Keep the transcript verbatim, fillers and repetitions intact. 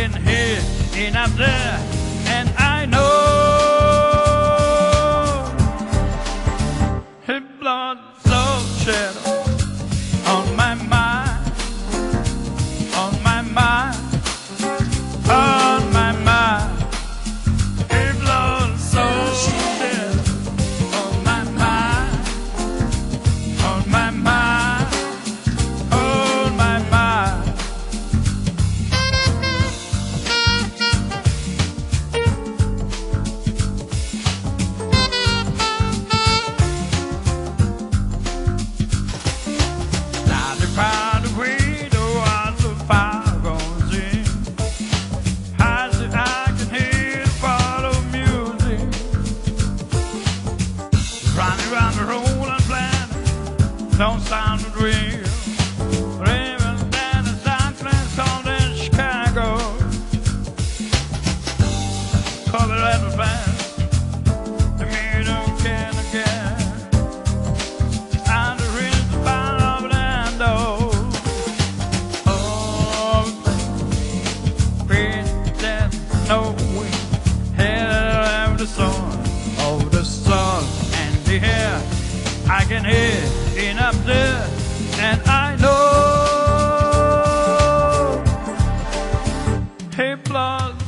can hear it up there, and I know his blood so shed on my mind, on my mind, on my mind. His blood so shed on my mind, on my mind, on my mind. Now to find a way to watch the fire goes in. I say I can hear the part of music running around the rolling planet. Don't sound real. Even down the San Francisco in Chicago, cover that band. The middle can again. And the rhythm of Orlando. Oh, great that no wind hell of the sun, of the sun and the air. I can hear it up there, and I know his blood